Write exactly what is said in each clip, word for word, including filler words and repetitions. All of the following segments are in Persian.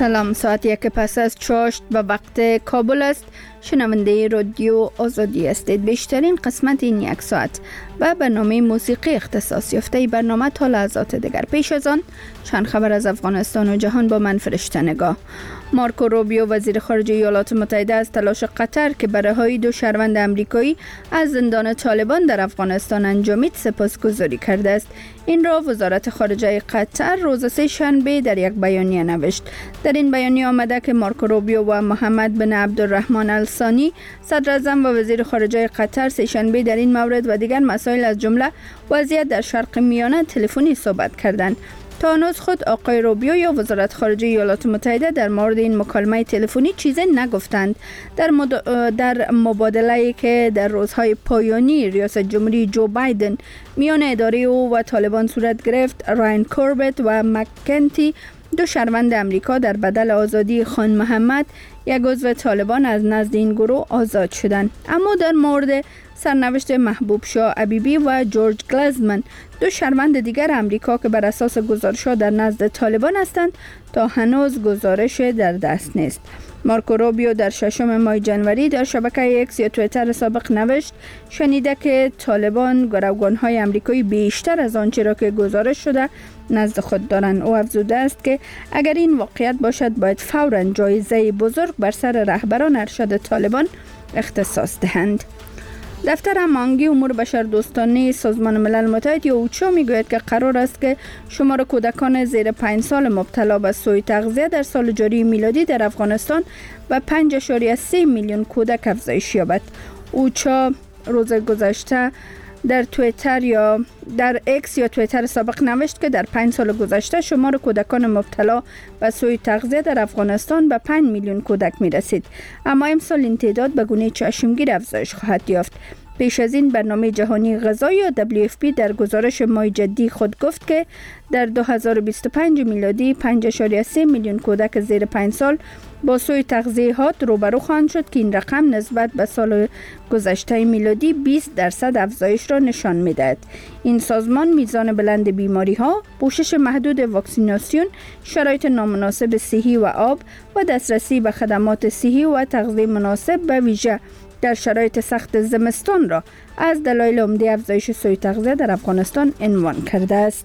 سلام، ساعت یک پس از چاشت به وقت کابل است. شنونده رادیو آزادی هستید. بیشترین قسمت این یک ساعت و برنامه موسیقی اختصاص یافته برنامه تا لحظات دیگر. پیش از آن چند خبر از افغانستان و جهان با من فرشته نگاه. مارکو روبیو وزیر خارجه ایالات متحده از تلاش قطر که به رهایی دو شهروند آمریکایی از زندان طالبان در افغانستان انجامید سپاسگزاری کرده است. این را وزارت خارجه قطر روز سه شنبه در یک بیانیه نوشت. در این بیانیه آمده که مارکو روبیو و محمد بن عبدالرحمن الثانی صدر اعظم و وزیر خارجه قطر سه شنبه در این مورد و دیگر مسائل از جمله وضعیت در شرق میانه تلفنی صحبت کردند. تا هنوز خود آقای روبیو یا وزارت خارجه ایالات متحده در مورد این مکالمه تلفنی چیزی نگفتند. در, مد... در مبادله‌ای که در روزهای پایانی ریاست جمهوری جو بایدن میان اداره او و طالبان صورت گرفت، راین کوربت و مکنتی دو شهروند امریکا در بدل آزادی خان محمد یک عضو طالبان از نزد این گروه آزاد شدند. اما در مورد سرنوشت محبوب شاه عبیبی و جورج گلزمن دو شهروند دیگر امریکا که بر اساس گزارش‌ها در نزد طالبان هستند تا هنوز گزارش در دست نیست. مارکو روبیو در ششم ماه جنوری در شبکه اکس یا توییتر سابق نوشت شنیده که طالبان گروگان‌های امریکایی بیشتر از آنچه را که گزارش شده نزد خود دارند. او افزوده است که اگر این واقعیت باشد باید فوراً جایزه بزرگ بر سر رهبران ارشد طالبان اختصاص دهند. دفتر هماهنگی امور بشردوستانه سازمان ملل متحد یا اوچا میگوید که قرار است که شمار کودکان زیر پنج سال مبتلا به سوء تغذیه در سال جاری میلادی در افغانستان به پنج اشاریه سه میلیون کودک افزایش یابد. اوچا روز گذشته در توییتر یا در اکس یا توییتر سابق نوشت که در پنج سال گذشته شمار کودکان مبتلا به سوء تغذیه در افغانستان به پنج میلیون کودک می رسید. اما امسال این تعداد به گونه چشمگیر افزایش خواهد یافت. پیش از این برنامه جهانی غذا یا دبلیو اف پی در گزارش ماه جدی خود گفت که در دو هزار و بیست و پنج میلادی پنج اشاریه سه میلیون کودک زیر پنج سال با سوء تغذیه روبرو خواهند شد که این رقم نسبت به سال گذشته میلادی بیست درصد افزایش را نشان می‌دهد. این سازمان میزان بلند بیماری ها، پوشش محدود واکسیناسیون، شرایط نامناسب صحی و آب و دسترسی به خدمات صحی و تغذیه مناسب به ویژه در شرایط سخت زمستان را از دلایل عمده افزایش سوء تغذیه در افغانستان عنوان کرده است.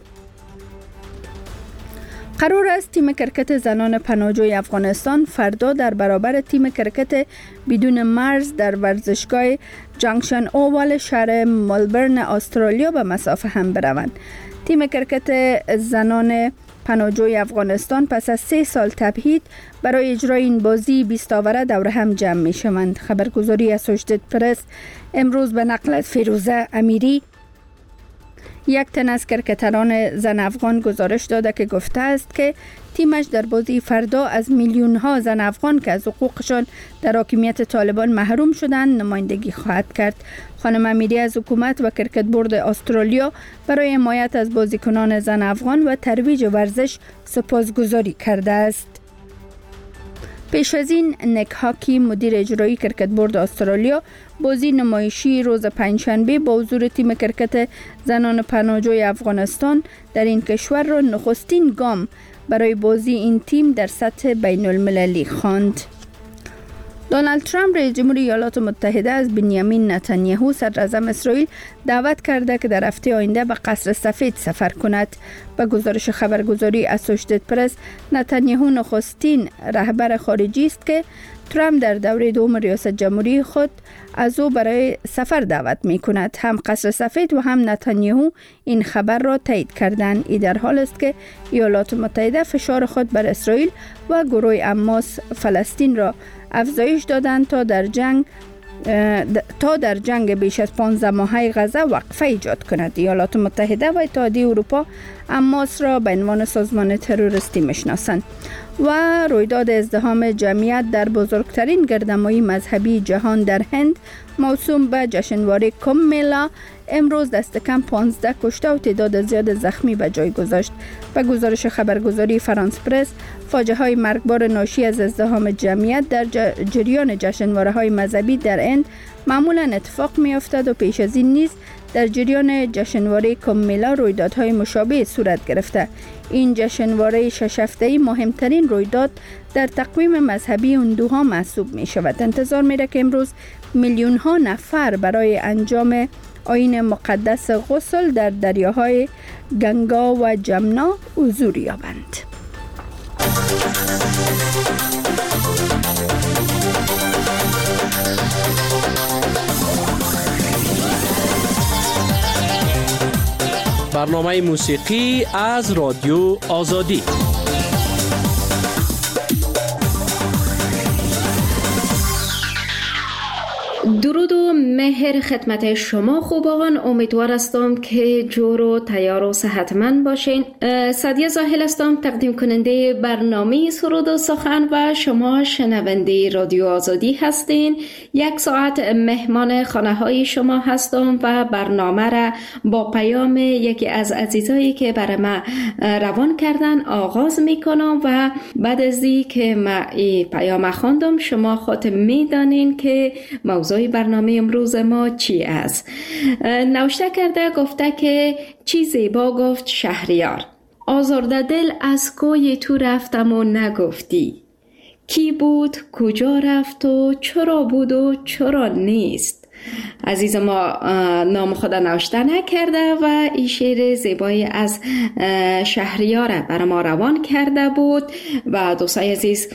قرار است تیم کرکت زنان پناهجوی افغانستان فردا در برابر تیم کرکت بدون مرز در ورزشگاه جانکشن اووال شهر ملبورن استرالیا به مسافه هم بروند. تیم کرکت زنان پناهجوی افغانستان پس از سه سال تبعید برای اجرای این بازی بیست آوره دور هم جمع می شوند. خبرگزاری اسوشیتد پرس امروز به نقل از فیروزه امیری یک تن از کرکتران زن افغان گزارش داده که گفته است که تیمش در بازی فردا از میلیون ها زن افغان که از حقوقشان در حاکمیت طالبان محروم شدند نمایندگی خواهد کرد. خانم امیری از حکومت و کرکت بورد استرالیا برای حمایت از بازیکنان زن افغان و ترویج ورزش سپاسگزاری کرده است. پیش از این نک هاکی مدیر اجرایی کرکت بورد استرالیا بازی نمایشی روز پنجشنبه با حضور تیم کرکت زنان پناهجوی افغانستان در این کشور را نخستین گام برای بازی این تیم در سطح بین المللی خواند. دونالد ترامپ رئیس جمهور ایالات متحده از بنیامین نتانیاهو صدر اعظم اسرائیل دعوت کرده که در هفته آینده به قصر سفید سفر کند. به گزارش خبرگزاری اسوشیتد پرس نتانیاهو نخستین رهبر خارجی است که ترامپ در دوره دوم ریاست جمهوری خود از او برای سفر دعوت می کند. هم قصر سفید و هم نتانیاهو این خبر را تایید کردند. این در حال است که ایالات متحده فشار خود بر اسرائیل و گروه حماس فلسطین را افزایش دادند تا در جنگ تا در جنگ بیش از پانزده ماهه غزه وقفه ایجاد کند. ایالات متحده و اتحادیه اروپا حماس را به عنوان سازمان تروریستی میشناسند. و رویداد ازدحام جمعیت در بزرگترین گردنمایی مذهبی جهان در هند موسوم به جشنواره کمبھ میلا امروز دست کم پانزده کشته و تعداد زیاد زخمی به جای گذاشت. به گزارش خبرگزاری فرانس پرس فاجعه های مرگبار ناشی از ازدحام جمعیت در جریان جشنواره های مذهبی در هند معمولا اتفاق می افتد و پیش از این نیز در جریان جشنواره کمیلا رویدادهای مشابه صورت گرفته. این جشنواره شش هفته‌ای مهمترین رویداد در تقویم مذهبی هندوها محسوب می شود. انتظار می رود که امروز میلیون ها نفر برای انجام آیین مقدس غسل در دریاهای گنگا و جمنا حضور یابند. برنامه موسیقی از رادیو آزادی. درود و مهر خدمت شما خوبان. امیدوار هستم که جور و تیار و صحتمند باشین. سعدیه زاهل هستم، تقدیم کننده برنامه سرود و سخن و شما شنونده رادیو آزادی هستین. یک ساعت مهمان خانه های شما هستم و برنامه را با پیام یکی از عزیزایی که برای ما روان کردن آغاز میکنم و بعد از این که ما این پیام خواندم شما خود میدانین که موضوع برنامه امروز ما چی است. نوشته کرده، گفته که چی زیبا گفت شهریار، آزرده دل از کوی تو رفتم و نگفتی، کی بود کجا رفت و چرا بود و چرا نیست. عزیز ما نام خدا نوشته نکرده و این شعر زیبایی از شهریار برای ما روان کرده بود و دوستای عزیز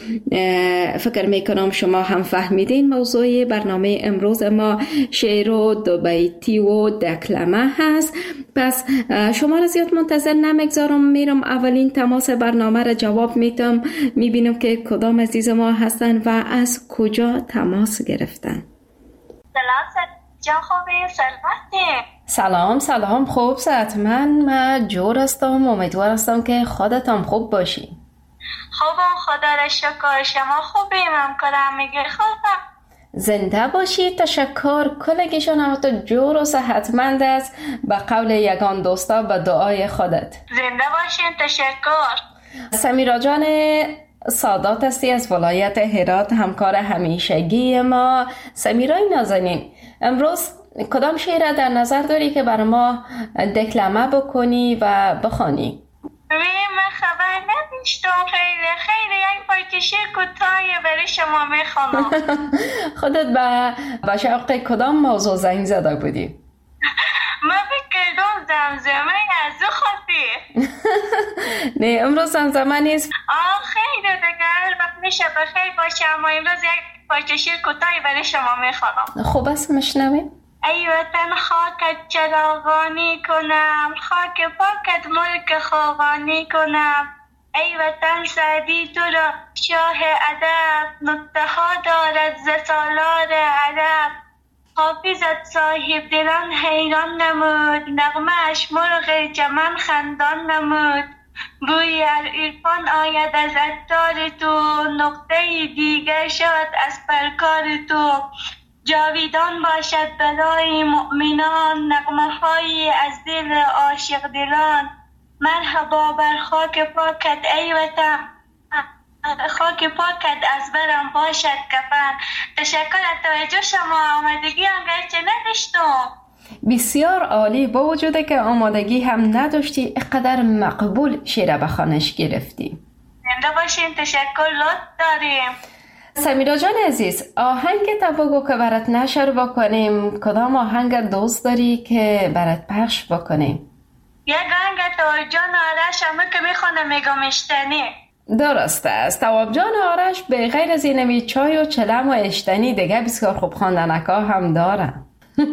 فکر میکنم شما هم فهمیدین موضوع برنامه امروز ما شعر و دو بیتی و دکلمه هست. پس شما را زیاد منتظر نمیگذارم، میرم اولین تماس برنامه را جواب میتم، میبینم که کدام عزیز ما هستن و از کجا تماس گرفتن. سلام جان، خوبی؟ سلامتی؟ سلام سلام، خوب صحتمند، من جور هستم، امیدوار هستم که خودت هم خوب باشی. خوبم خدا را شکر، شما خوبی؟ ممکنم میگه خوبم. زنده باشی، تشکر. کلگیشون هم تو جور و صحتمند است به قول یگان دوستا به دعای خودت. زنده باشین، تشکر. سمیرا جان سادات هستی از ولایت هرات، همکار همیشگی ما. سمیرای نازنین، امروز کدام شعر در نظر داری که برای ما دکلمه بکنی و بخوانی؟ وی من خبر نداشتم، خیلی خیلی یک پارچه شعر کوتاهی برای شما میخوانم. خودت به به شوق کدام موضوع زنگ زده بودی؟ من بکردم زمزمه از او خواهی. نه امروز زمزمه نیست. آه خیلی دیگر وقت میشه بخیر باشه، اما امروز یک پارچه شعر کوتاهی برای شما میخوانم. خوب است، میشنویم. ای وطن خاکت چراغانی کنم، خاک پاکت ملک خاقانی کنم. ای وطن سعدی تو را شاه ادب، نکته ها دارد ز سالار ادب. حافظت صاحب دلان حیران نمود، نغمه اش مرغ چمن خندان نمود. بوی عرفان آید از عطار تو، نقطه دیگر شد از پرکار تو. جاویدان باشد برای مؤمنان، نغمه های از دل عاشق دلان. مرحبا بر خاک پاکت ای وطن، خاک پاکت از برم باشد کفن. تشکر از توجه شما، آمادگی اگرچه نداشتم. بسیار عالی، با وجوده که آمادگی هم نداشتی اقدر مقبول شعر بخوانش گرفتی. زنده باشین، تشکر، لطف داریم. سمیرا جان عزیز، آهنگ تباگو که برات نشر بکنیم، کدام آهنگ دوست داری که برات پخش بکنیم؟ یک آهنگ تواب جان آرش همه که میخونه میگم اشتنی. درست است، تواب جان آرش به غیر از اینمی چای و چلم و اشتنی دیگه بسیار خوب خواندنکا هم دارن.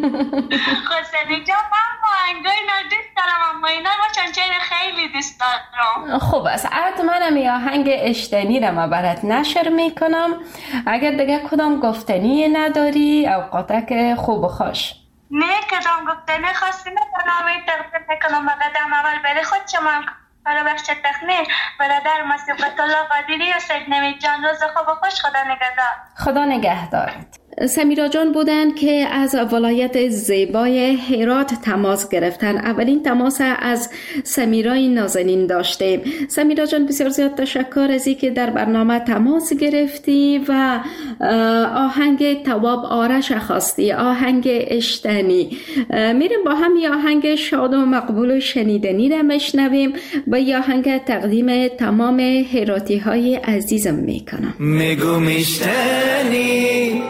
خسنی جان من با آهنگای ندیست دارم، اما اینا ما چنچه خیلی دیست دارم. خوب است، حتما همی آهنگ اشتنی را ما برات نشر میکنم. اگر دیگه کدام گفتنی نداری اوقاتک خوب و خوش. نه کدام گفتنی خواستی نکنم تقدیم میکنم و قدم اول بری خود شما برای بخش تخمین برادر موسیقی الله قادری و سید نوید جان. روز خوب و خوش، خدا نگهدار. خدا نگهدارت. سمیرا جان بودن که از ولایت زیبای هرات تماس گرفتن. اولین تماس از سمیرای نازنین داشتیم. سمیرا جان بسیار زیاد تشکر از اینکه در برنامه تماس گرفتی و آهنگ تواب آرش خواستی، آهنگ اشتنی. میریم با هم یه آهنگ شاد و مقبول و شنیدنی را مشنویم و یه آهنگ تقدیم تمام هراتی های عزیزم میکنم. میگو میشتنی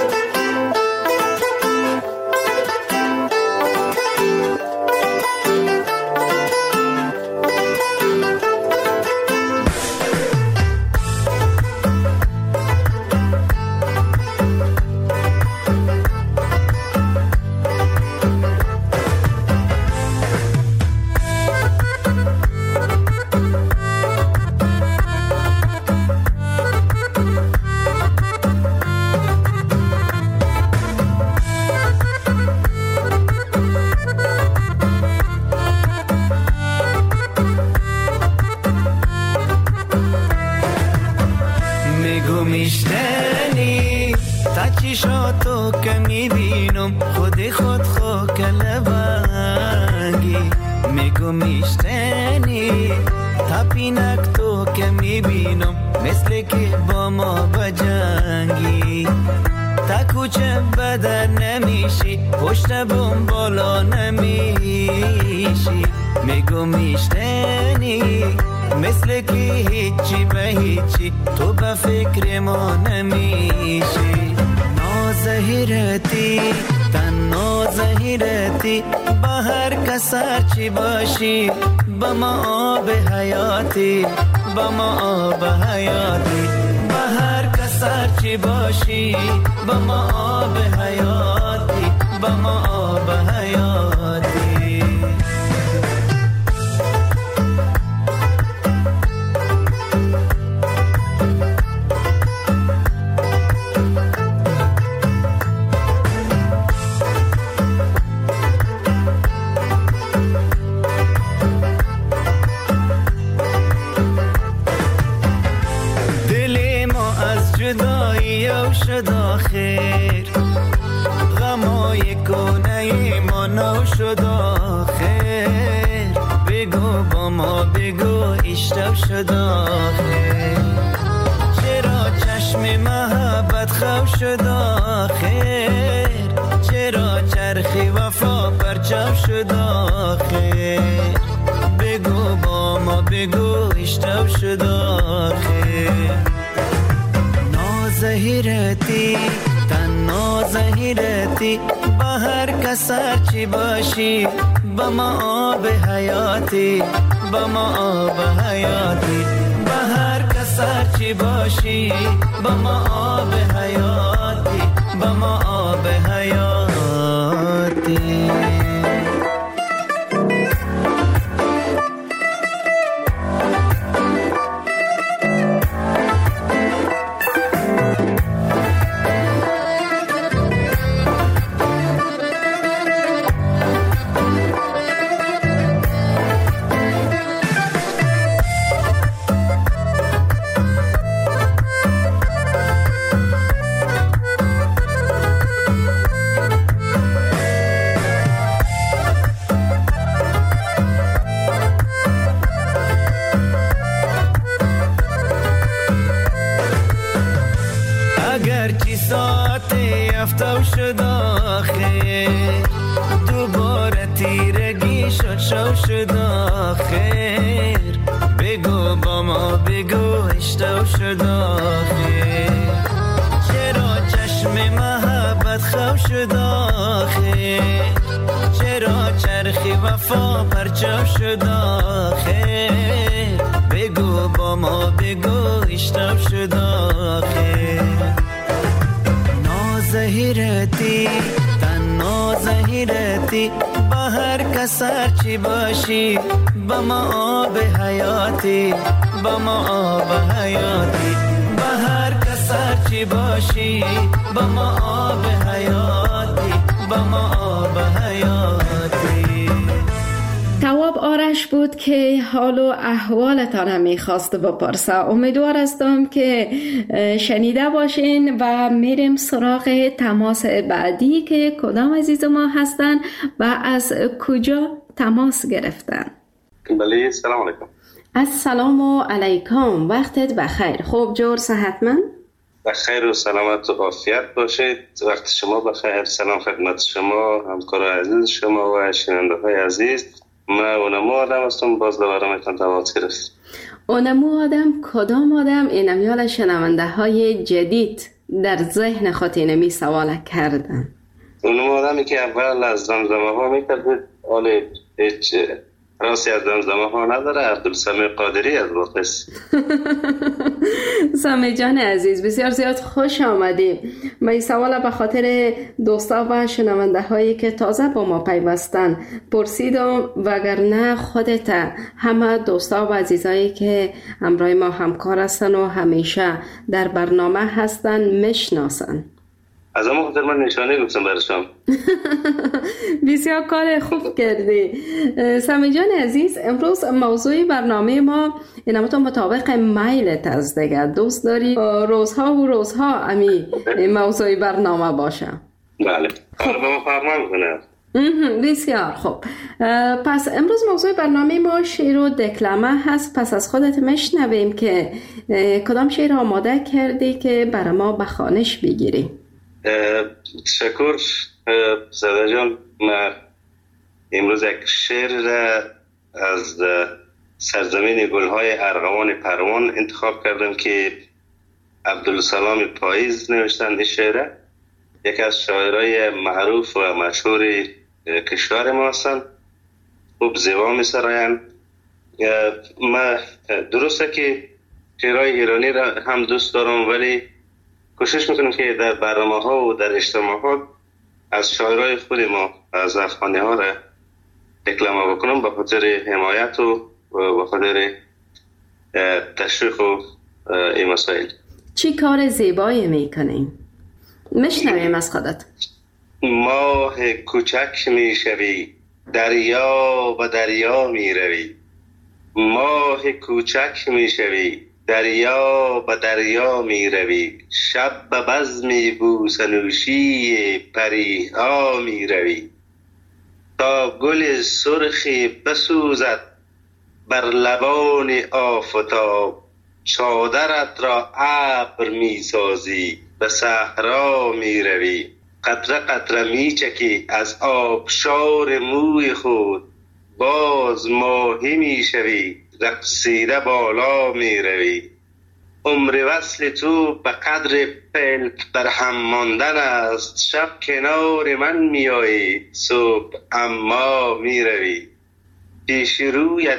میشتنی تا چشاتو که میبینم خود خود خو کلبنگی. میگو میشتنی تا پینک تو که میبینم مثل که با ما بجنگی. تا کوچه بدر نمیشی پشت بوم بالا نمیشی. میگو میشتنی مثل که هیچی به هیچی تو به فکر ما نمیشی. نازهیرتی تن نازهیرتی با هر کسر چی باشی با ما آب حیاتی با ما آب حیاتی. با هر کسر چی باشی با ما آب حیاتی با ما آب حیاتی. شد آخر غمای کنه ما نو شد آخر. بگو با ما بگو اشتب شد آخر. چرا چشم محبت خو شد آخر. چرا چرخی وفا پرچم شد آخر. بگو با ما بگو اشتب شد آخر. نازهیرتی تن نازهیرتی با هر کسر چی باشی با ما آب حیاتی با ما آب حیاتی. با هر کسر چی باشی با ما آب حیاتی با ما آب حیاتی. افتو شد آخر دوباره تیرگی شد شو شد آخر. بگو با ما بگو اشتو شد آخر. چرا چشم محبت خو شد آخر. چرا چرخی وفا پرچم شد آخر. بگو با ما بگو اشتو شد آخر. نازهیرتی تن نازهیرتی با هر کسر چی باشی با ما آب حیاتی با ما آب حیاتی. با هر کسر چی باشی با ما آب حیاتی با ما آب حیاتی. تواب جناب آرش بود که حال و احوالتان هم میخواست بپرسه. امیدوار هستم که شنیده باشین و میریم سراغ تماس بعدی که کدام عزیز ما هستن و از کجا تماس گرفتن. بله، سلام علیکم. السلام علیکم، وقتت بخیر. خوب جور صحتمند؟ بخیر و سلامت و عافیت باشید. وقت شما بخیر. سلام خدمت شما، همکار عزیز شما و شنونده های عزیز. من اونمو آدم هستم، باز دوباره میتونم تماس گرفت. اونمو آدم کدام آدم؟ این امیال شنونده های جدید در ذهن خود اینمی سوال کردن. اونمو آدمی که اول از زمزمه ها میکرد، حالا هیچ راسی از زمزمه ها نداره. عبدالسمیع قادری از واقعیست. سمی جان عزیز، بسیار زیاد خوش آمدی. من این سوال به خاطر دوستا و شنونده هایی که تازه با ما پیوستن پرسیدم، وگرنه خودت همه دوستا و عزیزایی که همراه ما همکار هستن و همیشه در برنامه هستن میشناسن. از اما خاطر من نشانه گفتم برشم. بسیار کار خوب کردی. سمی جان عزیز، امروز موضوع برنامه ما اینم تو مطابق میلت از دیگه دوست داری روزها و روزها امی موضوع برنامه باشه. بله، حالا به ما فرمان کنه. بسیار خوب. پس امروز موضوع برنامه ما شعر و دکلمه هست. پس از خودت میشنویم که کدام شعر آماده کردی که برای ما به خوانش بگیری. تشکر زاده جان. من امروز یک شعر را از سرزمین گلهای ارغوان پروان انتخاب کردم که عبدالسلام پاییز نوشتن. این شعر یکی از شاعرای معروف و مشهور کشور ما هستند. خوب زیبا می سراین. من درسته که شعرهای ایرانی را هم دوست دارم، ولی کوشش میکنم که در برنامه ها و در اجتماعات از شاعرای خود ما، از افغانی ها را دکلمه بکنم به خاطر حمایت و به خاطر تشویق و این مسائل. چی کار زیبایی میکنیم؟ میشنویم از خودت. ماه کوچک میشوی، دریا و دریا میروی. ماه کوچک میشوی، دریا و دریا می روی. شب به بزم بوسنوشی پری ها می روی. تا گل سرخی بسوزد بر لبان آفتاب، چادرت را ابر می سازی به صحرا می روی. قطره قطره می چکی از آبشار موی خود، باز ماهی می شوی رقصیده بالا می روی. عمر وصل تو به قدر پلک در هم ماندن است. شب کنار من می آیی، صبح اما می روی. پیش رویت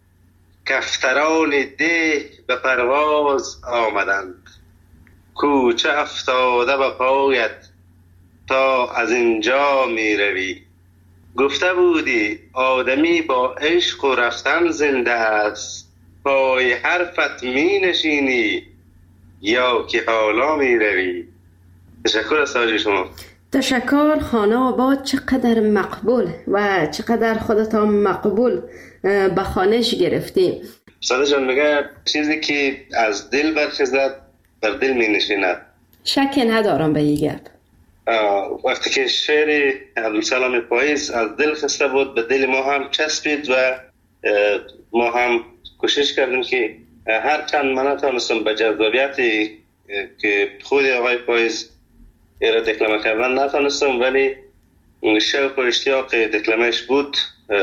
کفتران ده به پرواز آمدند، کوچه افتاده به پایت تا از اینجا می روی. گفته بودی آدمی با عشق و رفتن زنده است، پای حرفت می نشینی یا که حالا می روی. تشکر از توجه شما. تشکر. خانه آباد چقدر مقبول و چقدر خودتا مقبول به خوانش گرفتی. ساده جان میگه چیزی که از دل برخیزد بر دل می نشیند. شک ندارم به این گپ. وقتی که شعر عبدالسلام پاییز از دل خسته بود، به دل ما هم چسبید و ما هم کوشش کردیم که هر چند من نتونستم به جذابیتی که خود آقای پاییز را دکلمه کردن نتونستم، ولی شوق و اشتیاق دکلمهش بود.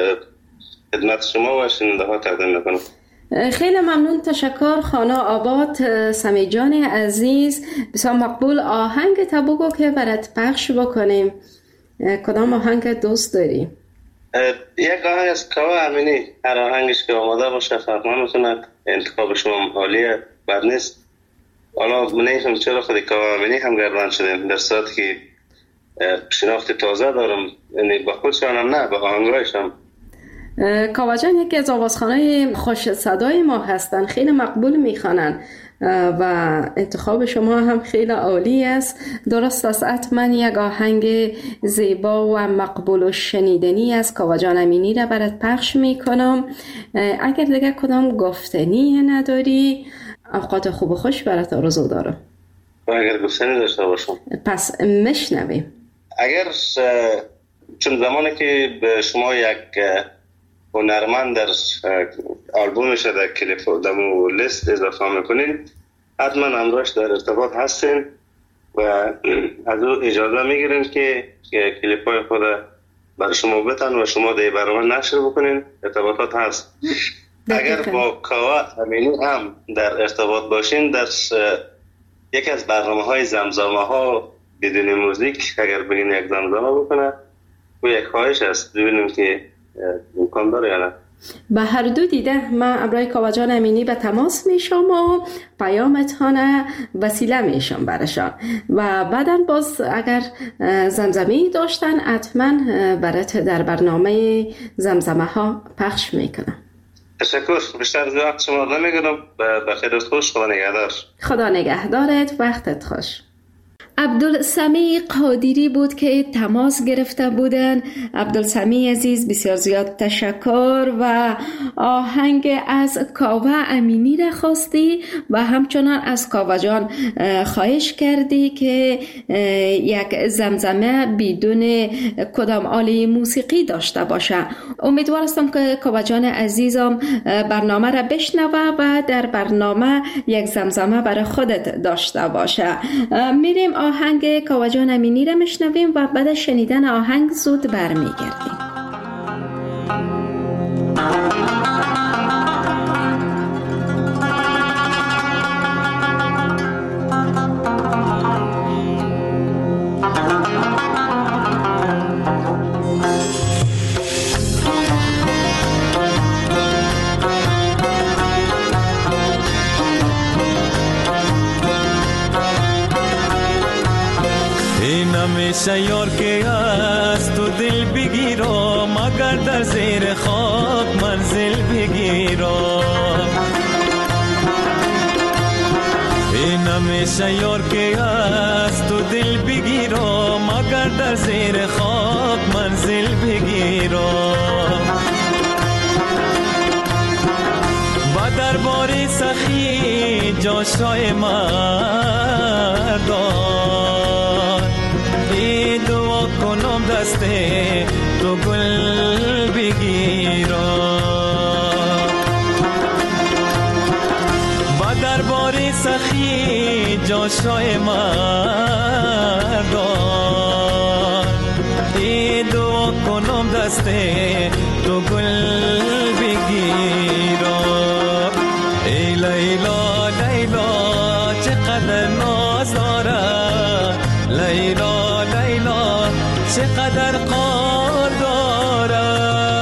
خدمت شما و شنونده ها تقدیم میکنم. خیلی ممنون. تشکر. خانه آباد. سمی جان عزیز، بسیار مقبول. آهنگ تا بگو که برات پخش بکنیم. کدام آهنگ دوست داری؟ یک آهنگ از کاوه امینی، هر آهنگش که آماده باشه فرمان میتونه. انتخاب شما عالیه، بد نیست. حالا من نمی‌فهمم چرا خود کاوه امینی هم گردن شدیم، در صورتی که شناخت تازه دارم، یعنی با خودشان هم نه، با آهنگایش هم. کاوه جان یکی از آوازخوانای خوش صدای ما هستن، خیلی مقبول میخوانن. و انتخاب شما هم خیلی عالی است. درست است، حتما یک آهنگ زیبا و مقبول و شنیدنی از کاوه جان امینی را برات پخش میکنم. اگر دیگه کدام گفتنی نداری، اوقات خوب و خوش برات آرزو دارم. اگر گفتنی داشته باشم پس میشنویم. اگر چون زمانی که به شما یک هنرمند در آلبومش در کلیپ دمو لیست اضافه میکنین، حتما همراهش در ارتباط هستین و از او اجازه میگیرین که کلیپ های خود برای شما بتن و شما در برنامه نشر بکنین. ارتباطات هست. اگر با کاوه امینی هم در ارتباط باشین، در یکی از برنامه های زمزمه ها بدون موزیک اگر بگین یک زمزمه بکنه، و یک خواهش است ببینیم که امکان داره یا نه. به هر دو دیده من ابرای کاوه جان امینی به تماس میشم و پیامتان وسیله میشم برشان و بعدا باز اگر زمزمه داشتن حتما برات در برنامه زمزمه ها پخش میکنم. تشکر. بیشتر از وقت شما نمیگیرم. بخیر خوش. خدا نگهدار. خدا نگهدارت. وقتت خوش. عبدالسمیع قادری بود که تماس گرفته بودن. عبدالسمیع عزیز بسیار زیاد تشکر و آهنگ از کاوه امینی را خواستی و همچنان از کاوه جان خواهش کردی که یک زمزمه بدون کدام آله موسیقی داشته باشه. امیدوار هستم که کاوه جان عزیزم برنامه را بشنوه و در برنامه یک زمزمه برای خودت داشته باشه. میریم آهنگ کاوه جان امینی را میشنویم و بعد از شنیدن آهنگ زود برمیگردیم. همیشه یار که از تو دل بگیرم، مگر در زیر خاک منزل بگیرم. این همیشه یار که از تو دل بگیرم، مگر در زیر خاک منزل بگیرم. و در باری سخی جاشای مردان، ای دعا کنم دست تو گل بگیرم. و در باری سخی جاشای مردان، ای دعا کنم دست تو گل بگیرم. ای لیلا لیلا چقدر ناز داره، لیلا لیلا چقدر قار داره.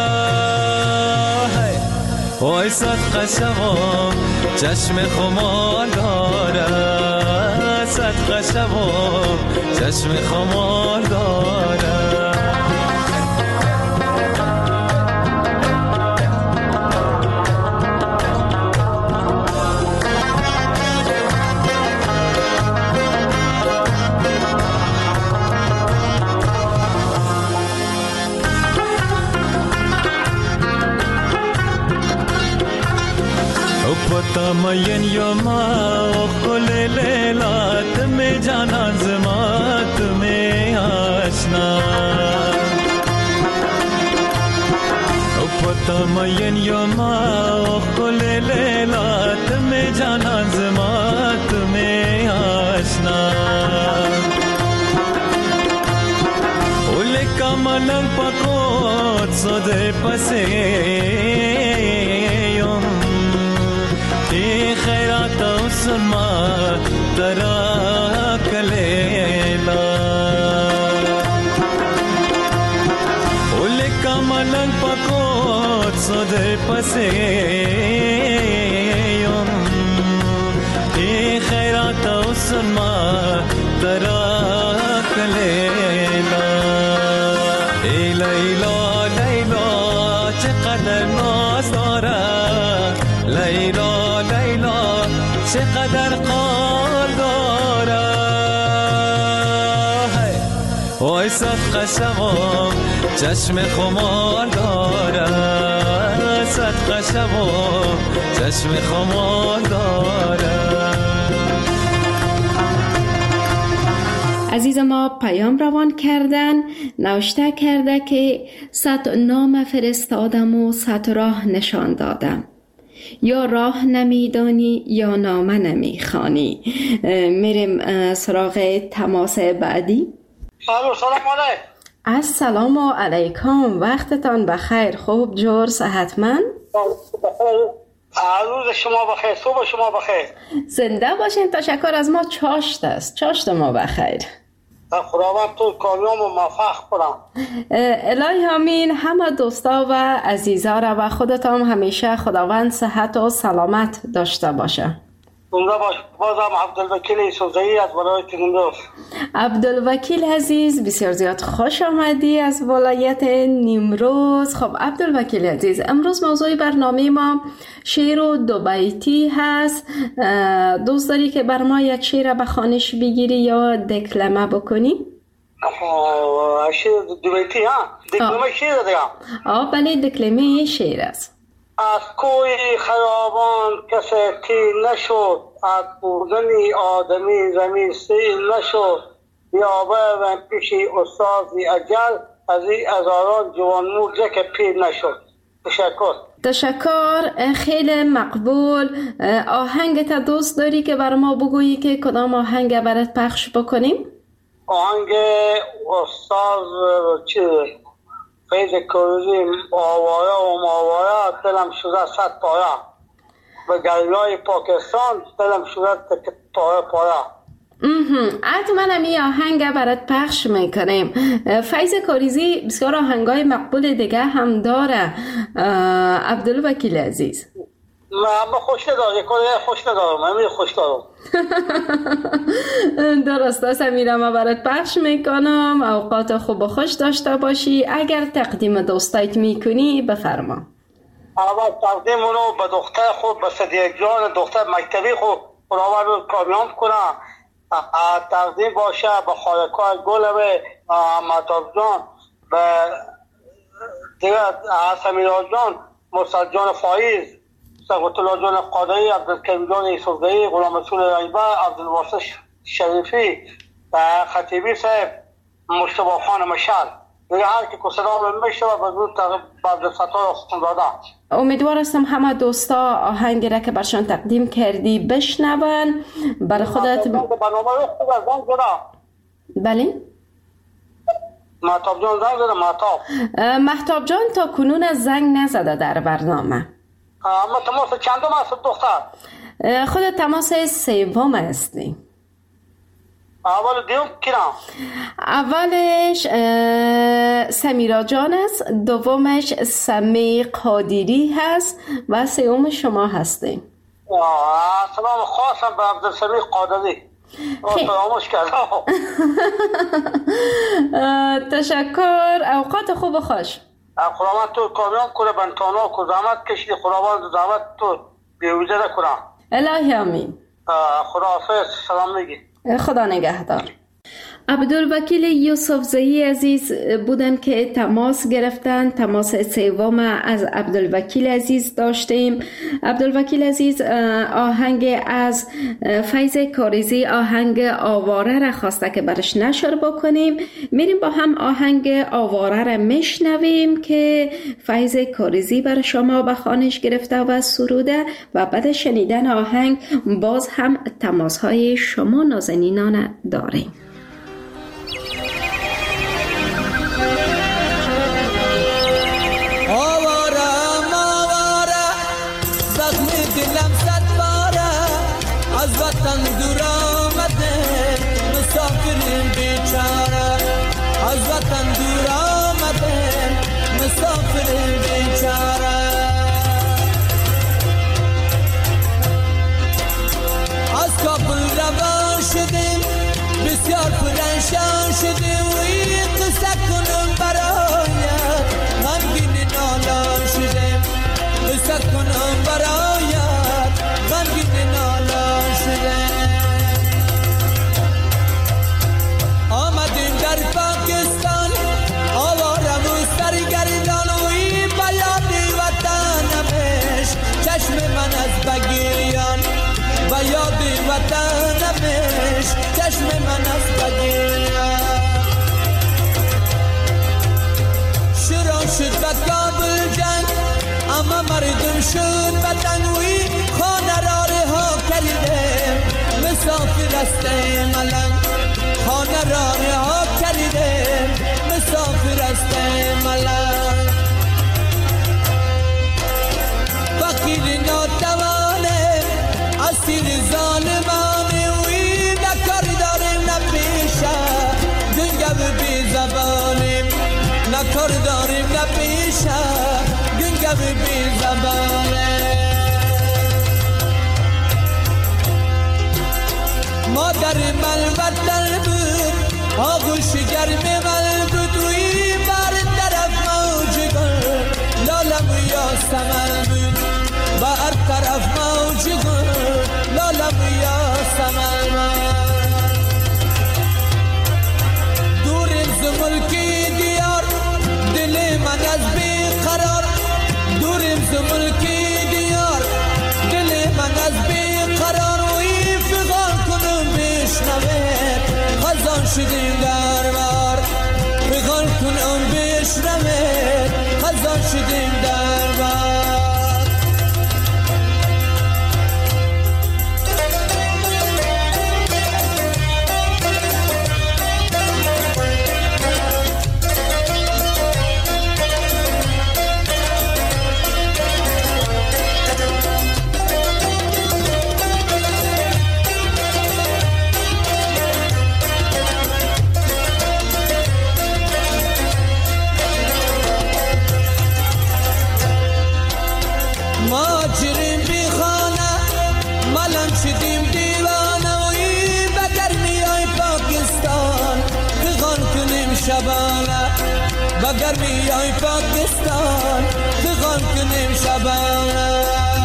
وای صدقه شوم چشم خمار داره، صدقه شوم چشم خمار داره. پتا مین یوما خل لیلا تمہیں جانا زما تمہیں آشنا. پتا مین یوما خل لیلا تمہیں جانا زما تمہیں آشنا. اولے کا ملنگ پکوت سودے پسے خیرات سما ترا کلیلا. اولے کا ملنگ پکوت سودے پسے خیرات سما ترا کلیلا. ای لیلا لیلا چقدر ناز داره، لیلا لیلا چقدر قال داره وای صد قشمم چشم خمار داره صد قشمم چشم خمار داره. عزیز ما پیام روان کردن، نوشته کرده که صد نام فرستادم و صد راه نشان دادم، یا راه نمیدانی یا نامه نمیخوانی. میریم سراغ تماس بعدی. سلام علیکم. السلام علیکم، وقتتان بخیر، خوب جور صحتمند؟ روز شما بخیر، صبح شما بخیر. زنده باشین، تشکر از ما. چاشت است، چاشت ما بخیر. خداوند تو کامیاب و موفق کنم. الهی آمین. همه دوستا و عزیزا را و خودتان همیشه خداوند صحت و سلامت داشته باشه. زنده باش. بازم عبدالوکیل یوسفزئی از ولایت نیمروز. عبدالوکیل عزیز، بسیار زیاد خوش آمدی از ولایت نیمروز. خب عبدالوکیل عزیز، امروز موضوع برنامه ما شعر و دو بیتی هست. دوست داری که بر ما یک شعر به خوانش بگیری یا دکلمه بکنی؟ شعر دو بیتی ها؟ دکلمه شعر دیگه؟ آه بله، دکلمه شعر است. از کوی خرابان کسی تیر نشد، از بودنی آدمی زمین سیر نشد، بیابه و پیشی استازی اجل، از این هزاران جوان مرده که پیر نشد. تشکر. تشکر، خیلی مقبول. آهنگ تا دوست داری که بر ما بگویی که کدام آهنگ برات پخش بکنیم؟ آهنگ استاز چیه؟ فیض کروزی، آوایا و ماوایا دلم شده صد پایا، به گریای پاکستان دلم شده پایا پایا. حتما همی آهنگ برات پخش میکنیم. فیض کروزی بسیار آهنگای مقبول دیگه هم داره. عبدالوکیل عزیز، من خوش ندارم، یکایی خوش ندارم، من خوش دارم. درست است، میرم و برات پخش میکنم. اوقات خوب و خوش داشته باشی. اگر تقدیم دوستایت میکنی بفرما. اول تقدیم اونو به دختر خود، به صدیق جان دختر مکتبی خود خداوند کامیاب کنه. تقدیم باشه به خالقای گلوه مهتاب جان، به دیگه سمیرا جان، مرسل جان فایز، سقط الله جان قادری، عبدالکریم جان یوسفزئی، غلام رسول رایبه، عبدالواسط شریفی و خطیبی صاحب، مجتبی خان مشعل. دیگه هر که که صدا رو میشه و بزرگ عبدالفتاح خونزاده. امیدوار هستم همه دوستا آهنگی را که برشان تقدیم کردی بشنون. برای خودت برنامه رو خوب از زنگ زده. بله؟ مهتاب جان زنگ زده. مهتاب مهتاب جان تا کنون زنگ نزده در برنامه. اما تماس چندم هست دختر؟ خود تماس سوم هستی. اول دیو کیرم؟ اولش سمیرا جان است، دومش سمی قادری هست و سوم شما هستی. سلام خاصم به عبدالسمی قادری. سلامش کردم. تشکر، اوقات خوب و خوش. خداوند تو کامیاب کنه، بنتانا کو زحمت کشیدی، خداوند زحمت تو بیوزه نکنه. الهی آمین. خداحافظ، سلام میگی. خدا نگهدار. عبدالوکیل یوسفزئی عزیز بودن که تماس گرفتن. تماس سوم از عبدالوکیل عزیز داشتیم. عبدالوکیل عزیز آهنگ از فیض کروزی، آهنگ آواره را خواسته که برش نشر بکنیم. میریم با هم آهنگ آواره را میشنویم که فیض کروزی بر شما به خوانش گرفته و سروده و بعد شنیدن آهنگ باز هم تماس های شما نازنینان داریم. وطن دور آمده مسافرین بیچاره، از وطن دور آمده مسافرین بیچاره. از کابل روان شدیم بسیار و کابل جنگ، اما مردم شد بدنوی خانه را رها کردیم، مسافر است ملنگ خانه را رها کردیم، مسافر است ملنگ. فقیر ناتوانه اسیر ظالمانه وی نکار داریم نپیشه گنگو بی زبانیم، نکار داریم نپیشه گنگو بی زبانه. مادر من وطن بود آغوش گرم من بود وی بر طرف موج گل لالم یا سمن بود، بر طرف موج گل لالم یا سمن. دوریم ز ملکی دیار دل من از بیقرار، دوریم ز ملکی دیار دل من از بیقرار وی فغان کنم بشنوه خزان شدیم در بار، فغان کنم بشنوه خزان شدیم در بار. ماجرین بی خانه ملن شدیم دیوانه وی بگرمی های پاکستان فغان کنیم شبانه، بگرمی های پاکستان فغان کنیم شبانه.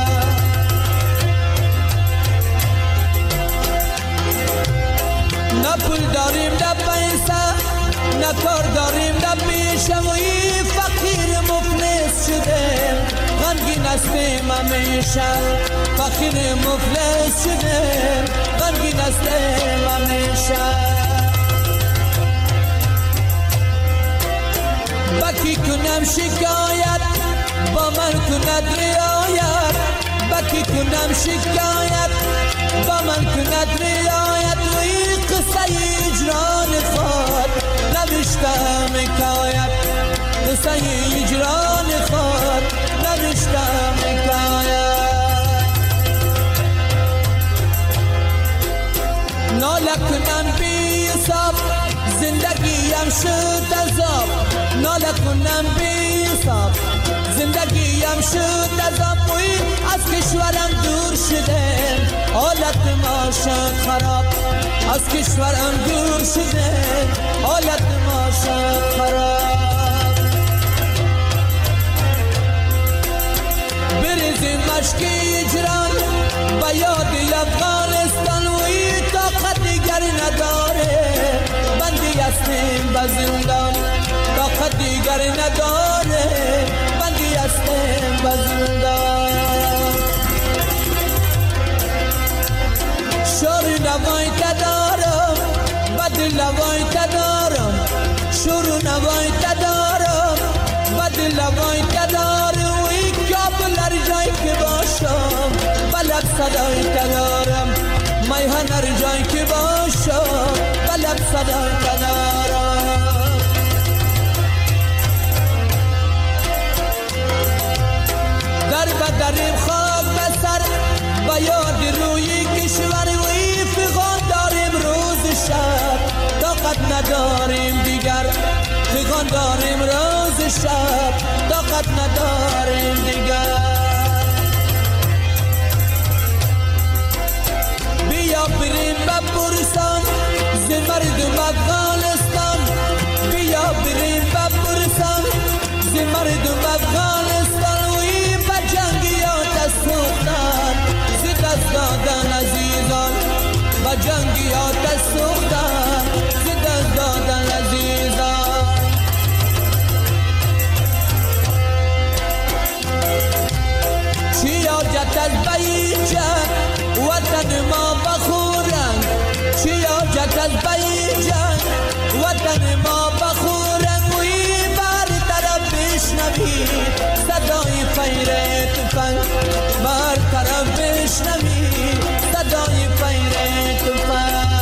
نه پول داریم نه پیسه نه کار داریم نه پیشه وی فقیر مفلس شدیم غمگین هستیم همیشه، فقیر مفلس شدیم غمگین هستیم همیشه. بکی کنم شکایت با من کند رعایت، بکی کنم شکایت با من کند رعایت وی قصه اجران خود نوشتم حکایت، قصه اجران خود نوشتم حکایت. ناله کنم بی حساب زندگیم شد عذاب، ناله کنم بی حساب زندگیم شد عذاب وی از کشورم دور شدم حالت ما شد خراب، از کشورم دور شدم حالت ما شد خراب. بریزیم مشک اجران با یاد افغانستان وی طاقت دیگر نداره بندی هستیم به زندان، طاقت دیگر نداره بندی هستیم به زندان. شور نوای تدارم بد لوای تدارم، شور نوای تدارم بد لوای تدارم وی کابل هر جای که باشم بلب صدای تدارم، میهن هر جای که باشم بلب صدای تدارم. در بدریم خاک بسر با یاد روی کشور وی فغان داریم روز شب طاقت نداریم دیگر، فغان داریم روز شب طاقت نداریم دیگر. بیا بریم به برسان ز مردم افغانستان، بیا بریم به برسان ز مردم افغانستان وی به جنگیات سوختن ز دست دادن عزیزان، به جنگیات سوختن ز دست دادن عزیزان. چی حاجت از بیجن وطن ما بخورن، چی حاجت از بیجن وطن ما بخورن وی بر طرف بشنن بشنوی صدای فیر تفنگ بر طرف بشنوی صدای فیر تفنگ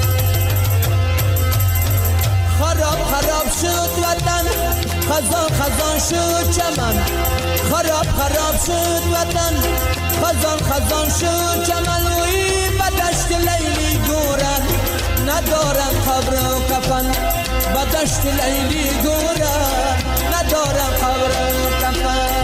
خراب خراب شد وطن خزان خزان شد چمن خراب خراب شد وطن خزان خزان شد چمن وی به دشت لیلی گورن ندارن قبر و کفن به دشت لیلی گورن ندارن قبر و کفن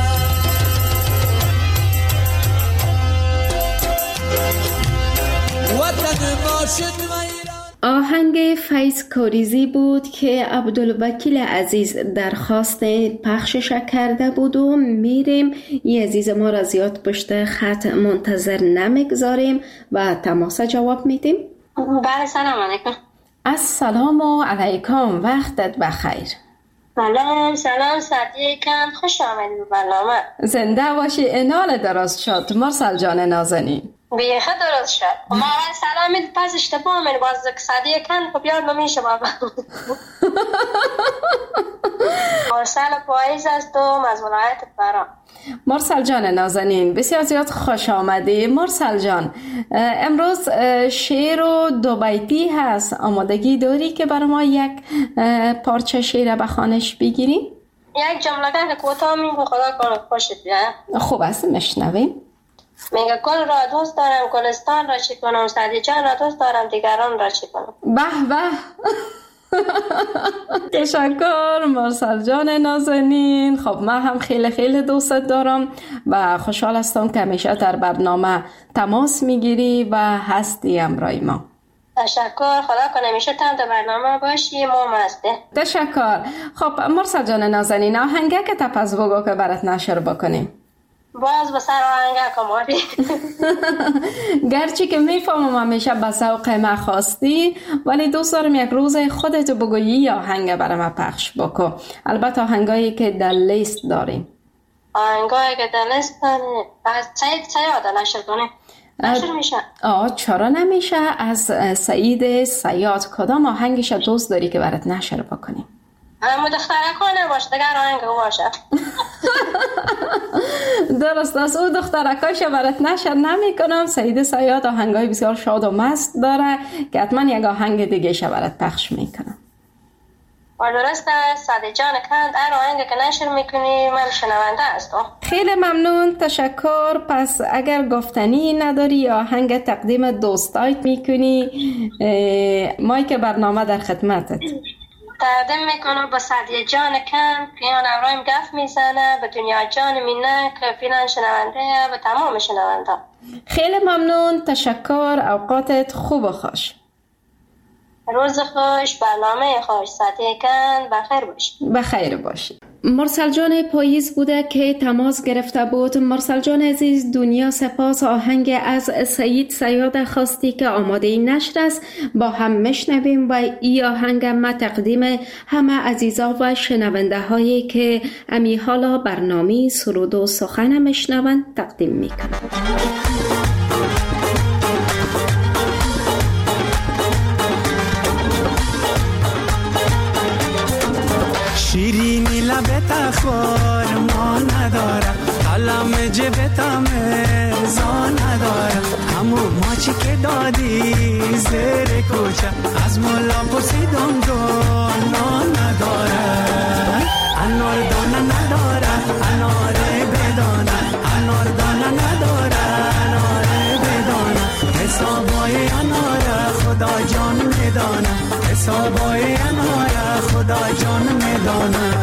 وطن ما شد آهنگ فیض کاریزی بود که عبدالوکیل عزیز درخواست پخشش کرده بود و میریم یه عزیز ما را زیاد پشت خط منتظر نمیگذاریم و تماس جواب میدیم. بله سلام علیکم. السلام علیکم، وقتت بخیر. سلام سلام سعدیه کن، خوش آمدید به برنامه. زنده باشی، انال درست شد مرسل جان نازنین. بیخه درست شد. ما اول سلامی پس اشتباه من باز سعدیه کن خب یاد نمیشه بابا. مرسل پاییز است و از ولایت فرا. مرسل جان نازنین بسیار زیاد خوش آمدی. مرسل جان امروز شعر و دو بیتی هست، آمادگی داری که برای ما یک پارچه شعر به خوانش بگیری؟ یک جمله که کوتاه میگو خدا کنه خوشت بیاد. خوب است میشنویم. میگه گل را دوست دارم گلستان را چی کنم، سعدی جان را دوست دارم دیگران را چی کنم. به به تشکر مرسل جان نازنین. خب من هم خیلی خیلی دوستت دارم و خوشحال هستم که همیشه در برنامه تماس میگیری و هستی همراه ما. تشکر، خدا کنه همیشه تم در برنامه باشی، ما مسته. تشکر. خب مرسل جان نازنین آهنگه که تپس بگو که برات نشر بکنیم. باز به سر آهنگه کماری. گرچه که میفهمم همیشه به ذوق ما خواستی، ولی دوست دارم یک روز خودت بگویی یا آهنگ برای ما پخش بکن. البته آهنگایی که در لیست داریم. آهنگایی که در لیست داریم از سعید صیاد نشر کنیم. نشر میشه؟ آه چرا نمیشه؟ از سعید صیاد کدام آهنگش دوست داری که برات نشر بکنیم؟ اما دخترکانه باشه دیگر آهنگ باشه. درست است، او دخترکاش برات نشر نمی کنم. سعید صیاد آهنگای بسیار شاد و مست داره که حتما یک آهنگ دیگه ش برات پخش میکنم. و درست است سعید جان کند هر آهنگ که نشر میکنی من شنونده هستم. خیلی ممنون، تشکر. پس اگر گفتنی نداری آهنگ تقدیم دوستایت میکنی، مایی که برنامه در خدمتت. تقدیم میکنم با سعدیه جان کن پیان ابراهیم گفت میزنه به دنیا جان مینه که فیلن شنونده و تمام شنونده. خیلی ممنون، تشکر. اوقاتت خوب و خوش. روز خوش، برنامه خوش. سعدیه کن بخیر باشی. بخیر باشی. مرسل جان پاییز بوده که تماس گرفته بود. مرسل جان عزیز دنیا سپاس. آهنگ از سعید صیاد خواستی که آماده نشر است، با هم میشنویم و این آهنگ ما تقدیم همه عزیزا و شنونده هایی که امی حالا برنامه سرود و سخن میشنوند تقدیم میکنم. شیرینی لبت خور ما ندارم، قلم جبت مرزا ندارم، همون ماچی که دادی زیر کوچه از مولا پرسیدم دانا ندارم. انار دانه نداره انار بدانه، انار دانه نداره انار بدانه، حسابای انار خدا جان میدانه، حسابای انار خدا جان میدانه.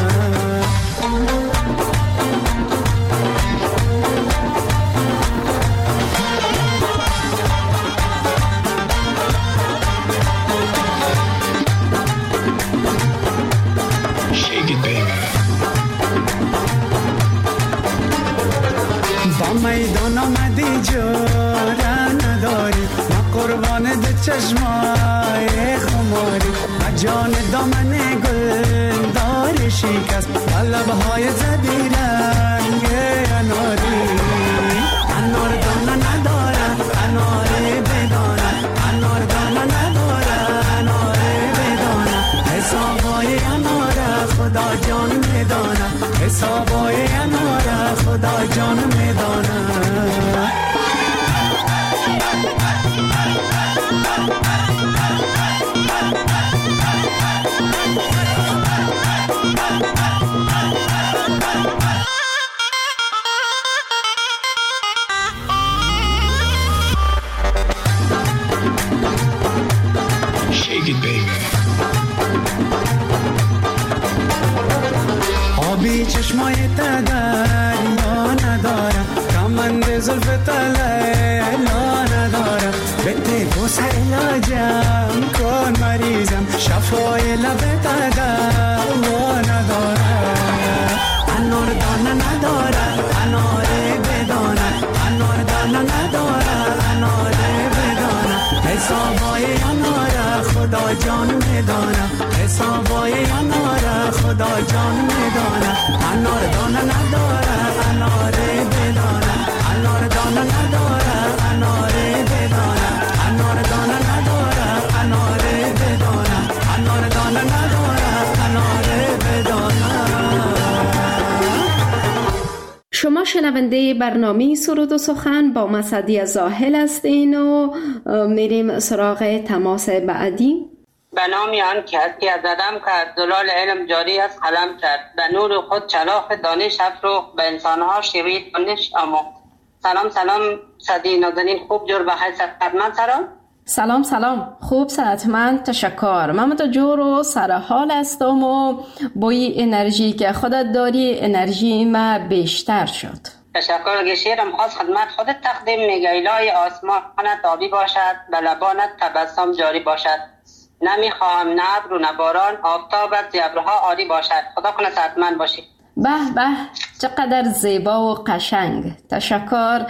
با میدان آمدی جوره نداری، ما قربان ده چشمای خماری، جان دامن گل دار شکست و لبهای زدی رنگ اناری. انار دانه نداره انار بدانه، انار دانه نداره انار بدانه، حسابای انار خدا جان میدانه، حساب حسابای اناره خدا جان میدانه. آبی چشمای تدر یا ندارم، کمند زلف تلیلا ندارم، بده بوسه علاجم کن مریضم، شفای لب تدر و ندارم. انار دانه نداره اناره بدانه، انار دانه نداره اناره بدانه، حسابای اناره خدا جان میدانه، حسابای اناره خدا جان میدانه. انار دانه نداره اناره بدانه، انار دانه نداره اناره بدانه، انار دانه نداره اناره بدانه، انار دانه نداره اناره بدانه. شما شنونده برنامه سرود و سخن با مسعدی زاهل هستین و میریم سراغ تماس بعدی. به نام آن که از که زدم کرد، زلال علم جاری از قلم کرد، به نور خود چراغ دانش افروخت، به انسانها شیوه دانش آموخت. سلام سلام صدی نازنین، خوب جور به حیث خدمت سلام. سلام سلام، خوب صحتمند، تشکر. من تو جور و سر حال هستم و بوی انرژی که خودت داری انرژی ما بیشتر شد. تشکر. اگه شیرم خواست خدمت خودت تقدیم میگه، الهی آسمانت آبی باشد، به لبانت تبسم جاری باشد، نمیخواهم نه ابر و نه باران، آفتابت ز ابرها عاری باشد. خدا کنه صحتمند باشی. به به، چقدر زیبا و قشنگ. تشکر.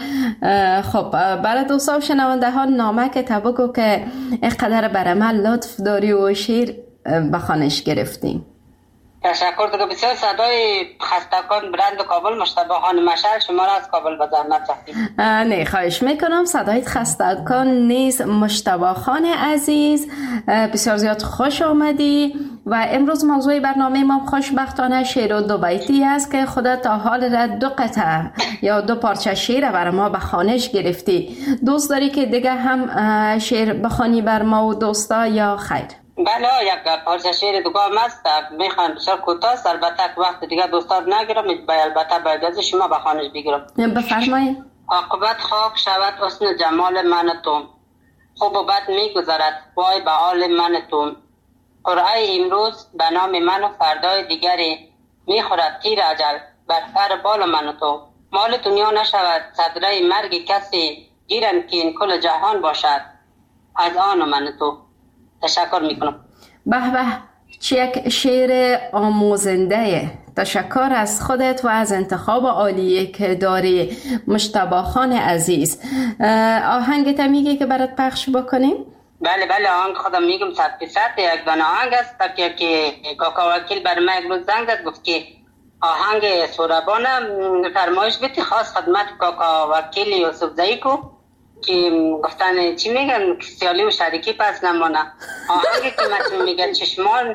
خب برای دوستان شنونده ها نامه که بگو که اینقدر بر من لطف داری و شیر بخوانش گرفتیم. تشکر. دیگه بسیار صدای خستگان برند کابل مشتبهان مشهد شما را از کابل به زحمت رفتیم. نه خواهش میکنم. صدای خستگان نیز مشتبه خان عزیز، بسیار زیاد خوش آمدی. و امروز موضوع برنامه ما خوشبختانه شعر و دو بیتی است که خودت تا حال را دو قطعه یا دو پارچه شعر بر ما بخوانش گرفتی. دوست داری که دیگه هم شعر بخوانی بر ما و دوستا یا خیر؟ بله، یک پارچه شعر دیگه هم است، میخوام بسیار کوتاه است، البته وقت دیگه دوستان نگیرم، البته باید از شما بخوانش بگیرم. بفرمایید. عاقبت خاک شود حسن جمال من تو، خوب و بد میگذرد وای به حال من تو، قرعه امروز به نام من و فردای دیگری، میخورد تیر اجل بر سر بال من و تو، مال دنیا نشود صدره مرگ کسی، گیرم که این کل جهان باشد از آن و من و تو. تشکر میکنم. به به، چه یک شعر آموزنده. تشکر از خودت و از انتخاب عالیه که داری مشتبه خان عزیز. آهنگت میگه که برات پخش بکنیم؟ بله بله، آهنگ خودم میگم صد فیصد یک دانه آهنگ است که که کاکا وکیل بر من یک روز زنگ زد گفت که آهنگ سورابانم فرمایش بیتی خاص خدمت کاکا وکیل یوسف زایی کو که گفتن چی میگن سیالی و شریکی پس نمانه. آهنگی که من میگن چشمان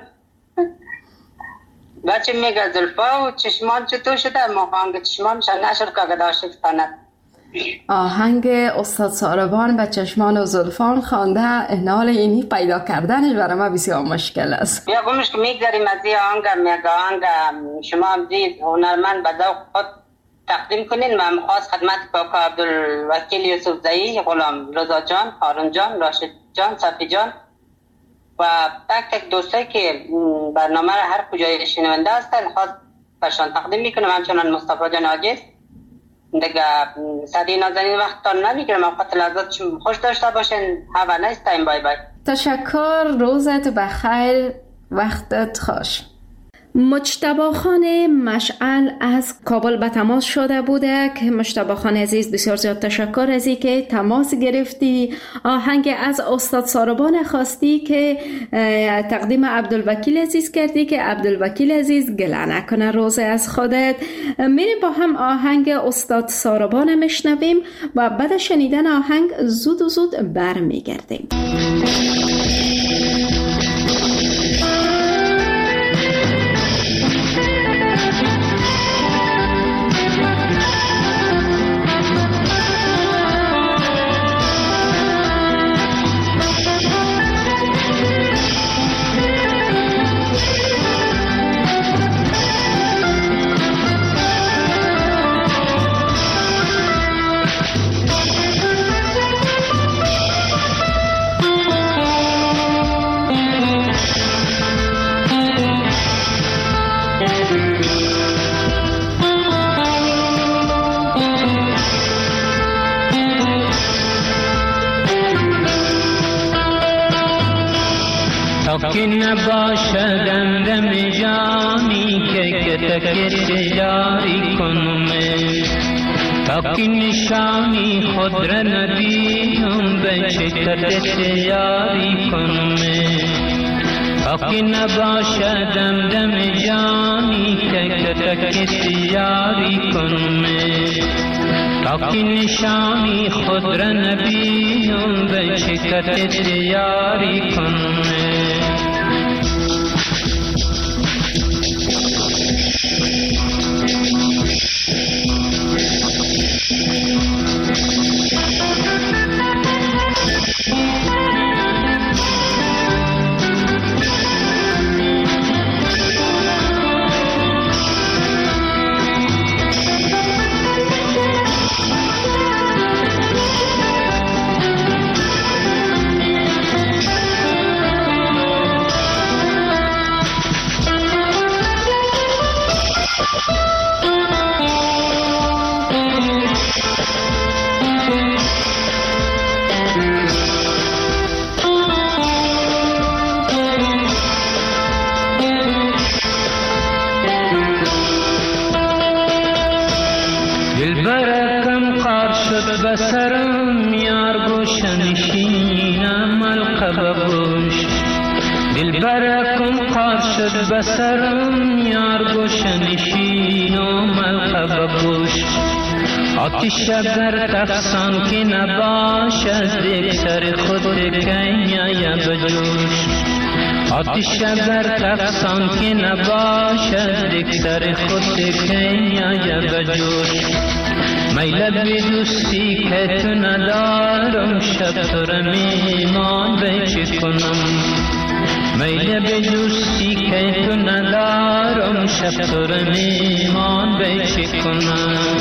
بچه میگه زلفا و چشمان چطور شده، آهنگ چشمانش نشد که گداشت فتاند. آهنگ استاد ساربان به چشمان و زلفان خوانده، انال اینی پیدا کردنش برای ما بسیار مشکل است. یا گمش که میگذاریم از این آهنگ میگه آهنگ شما هم دید هنرمند به ذوق خود تقدیم کنین. من خواست خدمت کاکا عبدالوکیل یوسف زایی، غلام رضا جان، هارون جان، راشد جان، صفی جان و تک تک دوستایی که برنامه را هر کجای شنونده هستن خواست برشان تقدیم میکنم. همچنان مصطفی جان عاجز دیگه صدی نازنین وقتتان نمیگیرم. اوقات لذت خوش داشته باشین. have a nice time. بای بای. تشکر. روزت بخیر، وقتت خوش. مجتبی خان مشعل از کابل به تماس شده بوده که مجتبی خان عزیز بسیار زیاد تشکر از این که تماس گرفتی. آهنگ از استاد ساربان خواستی که تقدیم عبدالوکیل عزیز کردی که عبدالوکیل عزیز گله نکنه روز از خودت. میریم با هم آهنگ استاد ساربان میشنویم و بعد شنیدن آهنگ زود و زود برمیگردیم. که نباشدم دم جانی که کتک یاری کنم تا که نشانی خود را نبینم به شکرت یاری کنم تا که نباشدم دم جانی که کتک یاری کنم تا که نشانی خود را نبینم به شکرت یاری کنم بسرم یار گوشنشینم القب گوش دل برکم قار شد بسرم یار گوشنشینم القب گوش آتش اگر تفسان که نباشد یک سر خود کنیا بجوش آتش اگر تفسان که نباشد یک سر خود کنیا بجوش میل به دوستی که تو ندارم شب تو را میمان بیچه کنم میل به دوستی که تو ندارم شب تو را میمان بیچه کنم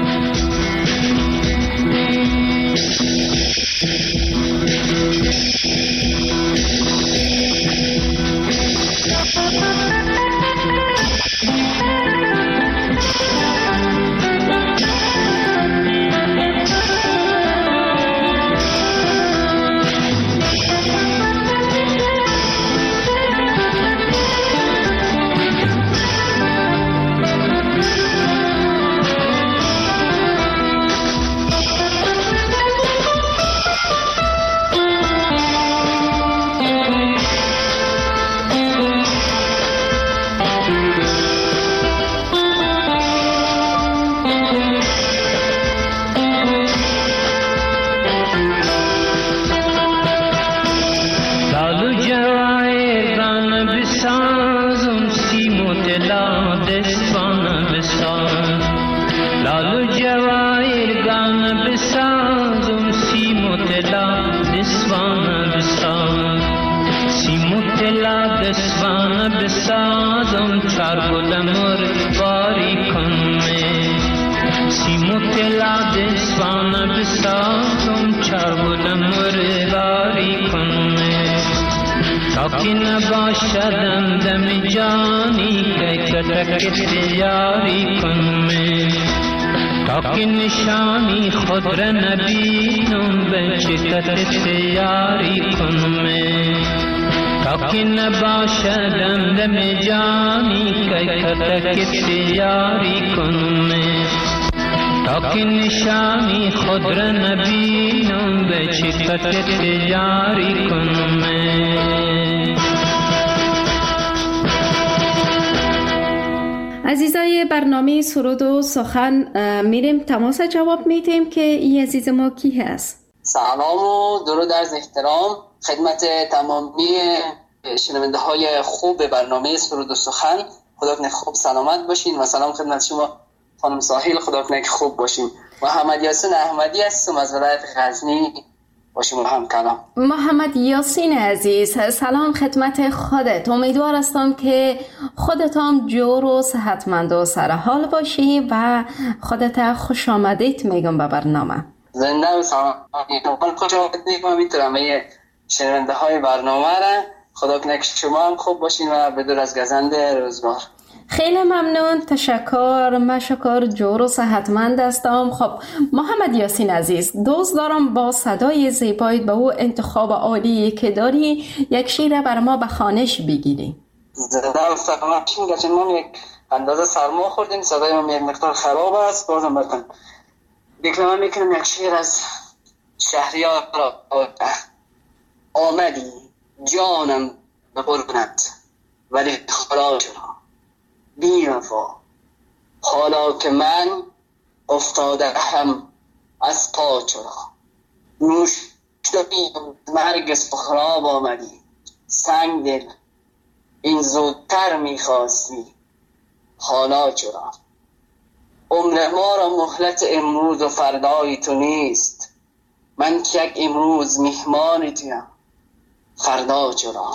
نباشدم دم جانی که کتک یاری کنم تا که نشانی خود را نبینم به شکرت یاری کنم تا که نباشدم دم جانی که کتک یاری کنم تا که نشانی خود را نبینم به شکرت یاری کنم عزیزای برنامه سرود و سخن میریم تماس جواب میدیم که این عزیز ما کی هست. سلام و درود عرض احترام خدمت تمامی شنونده های خوب برنامه سرود و سخن. خدا کنه خوب سلامت باشین و سلام خدمت شما خانم ساحل. خدا کنه خوب باشین. محمد یاسین احمدی هستم از ولایت غزنی با شما هم کلام. محمد یاسین عزیز سلام خدمت خودت. امیدوار هستم که خودت هم جور و صحتمند و سرحال باشی و خودت خوش آمدید میگم به برنامه. زنده و سلامت خوش آمدید میگم میتونم شنونده های برنامه را. خدا کنه شما هم خوب باشین و بدور از گزنده روزگار. خیلی ممنون، تشکر. مشکر جور و صحتمند هستم. خب محمد یاسین عزیز، دوست دارم با صدای زیبایت به او انتخاب عالی که داری یک شعر بر ما به خوانش بگیری. زدم سلامت چین گرچه من یک اندازه سرما خوردیم، صدای من یک مقدار خراب است، بازم بکن بکنم میکنم یک شعر از شهریار را. آمدی جانم به قربونت ولی حالا چرا بی وفا، حالا که من افتاده هم از پا چرا، نوش داری مرگ سخراب آمدی، سنگ دل این زودتر میخواستی حالا چرا، عمر ما را مهلت امروز و فردای تو نیست، من که یک امروز میهمان تویم فردا چرا،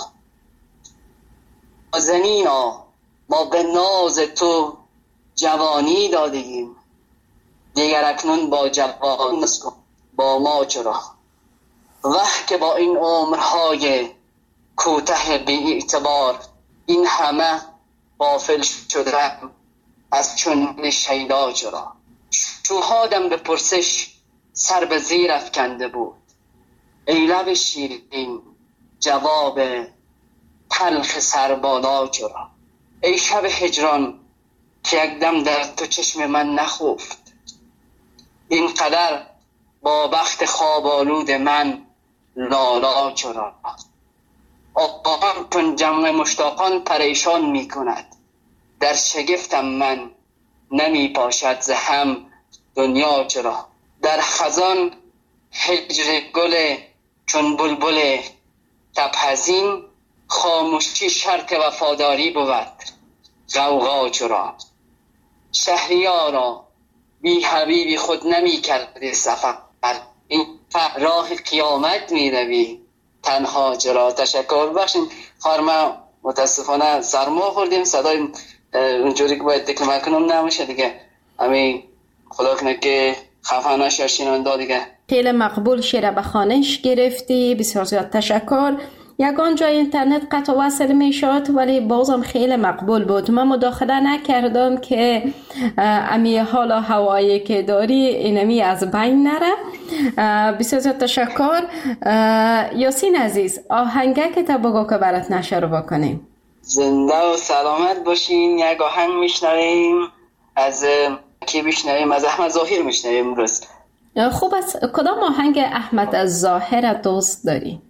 زنینا ما به ناز تو جوانی دادیم، دیگر اکنون با جوان نسکن با ما چرا، وح که با این عمرهای کوته بی اعتبار این همه غافل شدم از چون شیدا چرا، شوهادم به پرسش سر به زیر افکنده بود، ای لب شیرین جواب تلخ سربالا چرا، ای شب هجران که یک دم در تو چشم من نخفت، اینقدر با بخت خواب آلود من لالا چرا، آقام چون جمع مشتاقان پریشان می کند، در شگفتم من نمی پاشد ز هم دنیا چرا، در خزان هجر گل چون بلبل تبحزین، خاموشی شرط وفاداری بود غوغا چرا، شهریارا بی حبیبی خود نمی کرده سفر، این راه قیامت می روی تنها چرا. تشکر بخشیم خارما، متاسفانه سرما خوردیم، صدای اونجوری که باید دکلمه کنم نمیشه دیگه، همین خدا کنه که خفه نشه شنونده دیگه. خیلی مقبول شعر به خوانش گرفتی، بسیار زیاد تشکر. یگان جای اینترنت قطع وصل می شد ولی بازم خیلی مقبول بود. من مداخله نکردم که امی حال و هوایی که داری اینمی از بین نره. بسیار زیاد تشکر. یاسین عزیز، آهنگه که تا بگو که برات نشر بکنیم. زنده و سلامت باشین. یک آهنگ میشنویم از کی میشنویم؟ از احمد ظاهر میشنویم امروز. خوب است. کدام آهنگ احمد از ظاهر دوست داری؟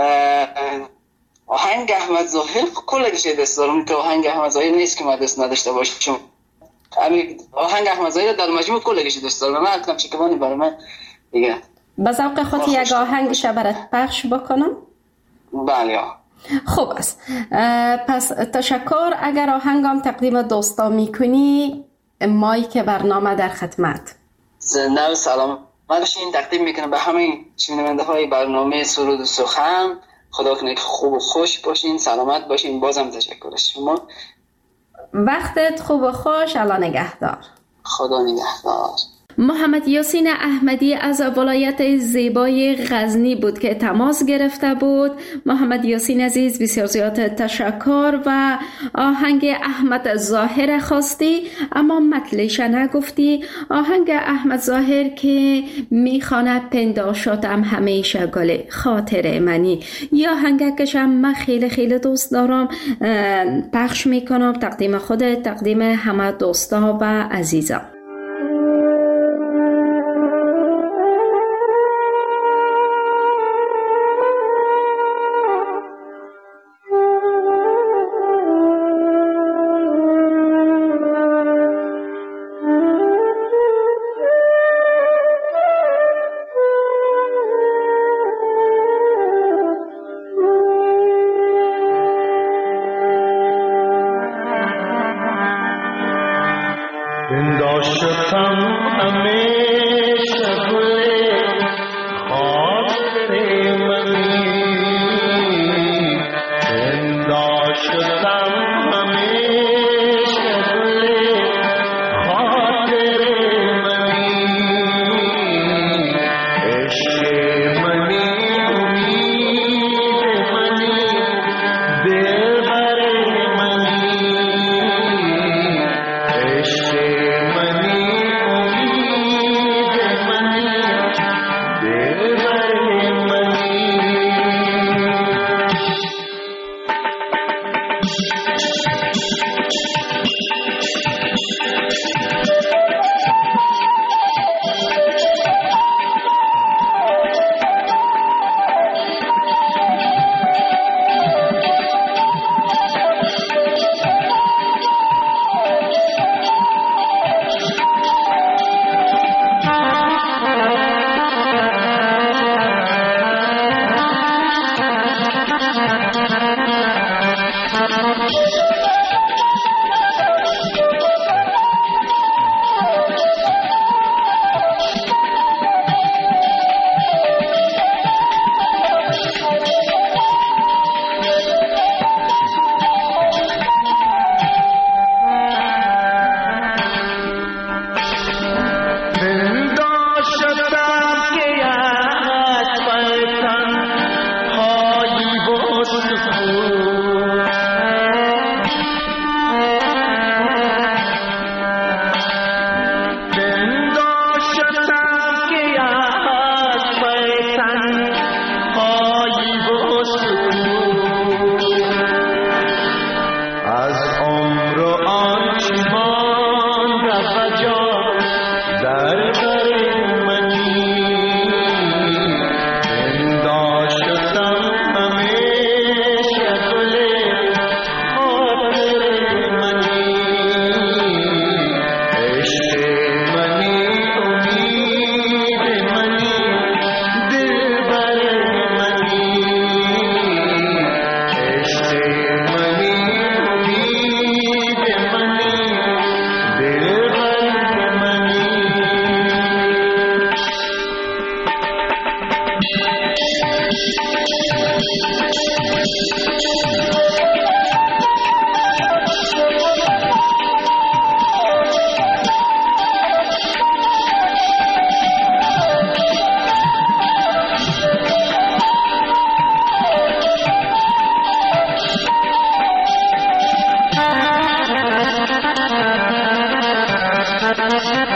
آهنگ احمد ظاهر کلش دوست دارم، که آهنگ احمد ظاهر نیست که من دوست نداشته باشم. همین آهنگ احمد ظاهر در مجموع کلش دوست دارم. من اصلا چیکوانی برای من دیگه به ذوق خود یک آهنگش برات پخش بکنم. بله. خوب است. پس تشکر. اگر آهنگم تقدیم دوستا میکنی، مایک برنامه در خدمت. زنده و سلام باشین. تقدیم میکنم به همه شنونده های برنامه سرود و سخن. خدا کنه خوب و خوش باشین، سلامت باشین. بازم تشکر از شما. وقتت خوب و خوش. الله نگهدار. خدا نگهدار. محمد یاسین احمدی از ولایت زیبای غزنی بود که تماس گرفته بود. محمد یاسین عزیز، بسیار زیاد تشکر. و آهنگ احمد ظاهر خواستی اما مطلعش نگفتی. آهنگ احمد ظاهر که میخواند پنداشتم همیشه گل خاطر منی، یا آهنگ کشم من خیلی خیلی دوست دارم، پخش میکنم تقدیم خود، تقدیم همه دوستا و عزیزان.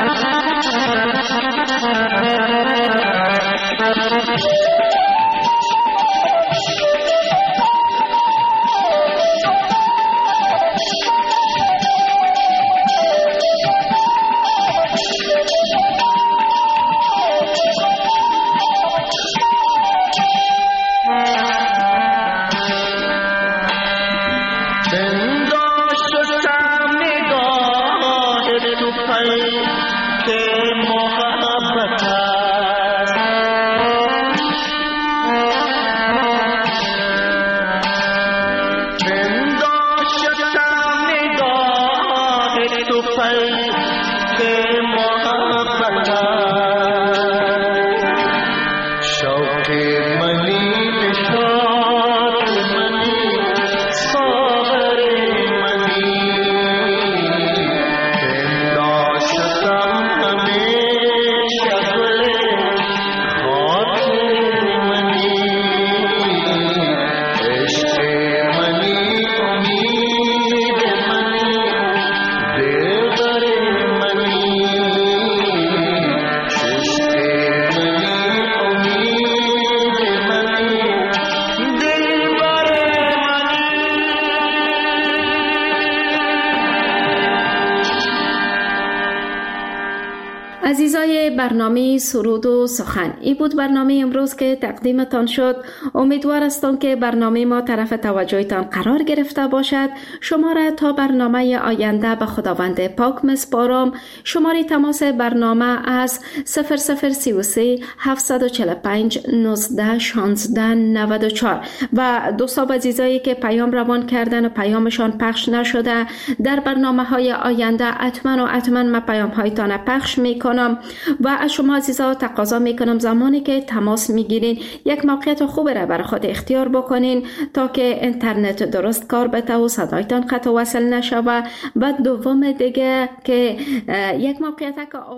عزیزای برنامه سرود و سخن، این بود برنامه امروز که تقدیمتان شد. امیدوار هستم که برنامه ما طرف توجهتان قرار گرفته باشد. شما را تا برنامه آینده به خداوند پاک مسپارم. شماره تماس برنامه از صفر صفر سه و سه هفت چهار پنج نوزده شانزده نود و چهار و دوستان عزیزایی که پیام روان کردن و پیامشان پخش نشده، در برنامه های آینده حتما و حتما ما پیام هایتان پخش میکنم و از شما عزیزا تقاضا میکنم زمانی که تماس میگیرین یک موقعیت خوب را برای خود اختیار بکنین تا که اینترنت درست کار بده و صدایتان قطع وصل نشود. و دوم دیگه که یک موقعیت که